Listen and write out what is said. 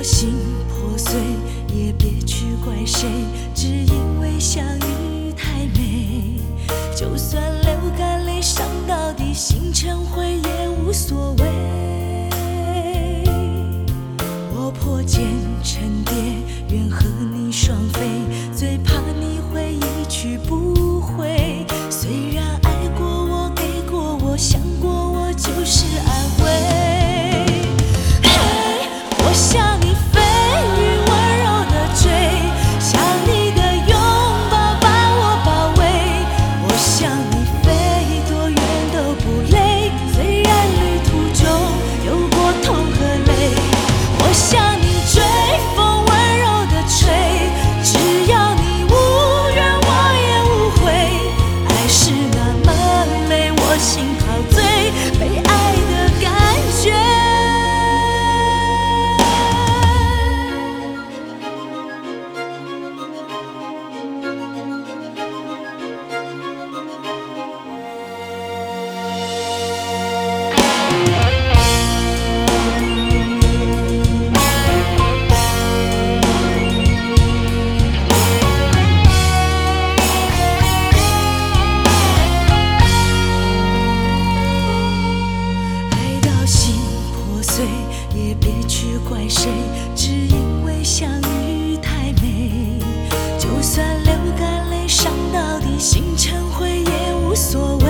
心破碎，也别去怪谁，只因为相遇太美。就算流干泪伤到底，心成灰也无所谓。我破茧成蝶，愿和你双飞，最怕你会一去不回。虽然爱过我，给过我，想过我，就是安慰。我向你飞羽温柔的追，想你的拥抱把我包围。我向你飞多远都不累，虽然旅途中有过痛和泪。我向你追，风温柔的吹，只要你无怨我也无悔。爱是那么美，我心陶醉，被爱的感觉。也别去怪谁，只因为相遇太美。就算流干泪伤到底，心成灰也无所谓。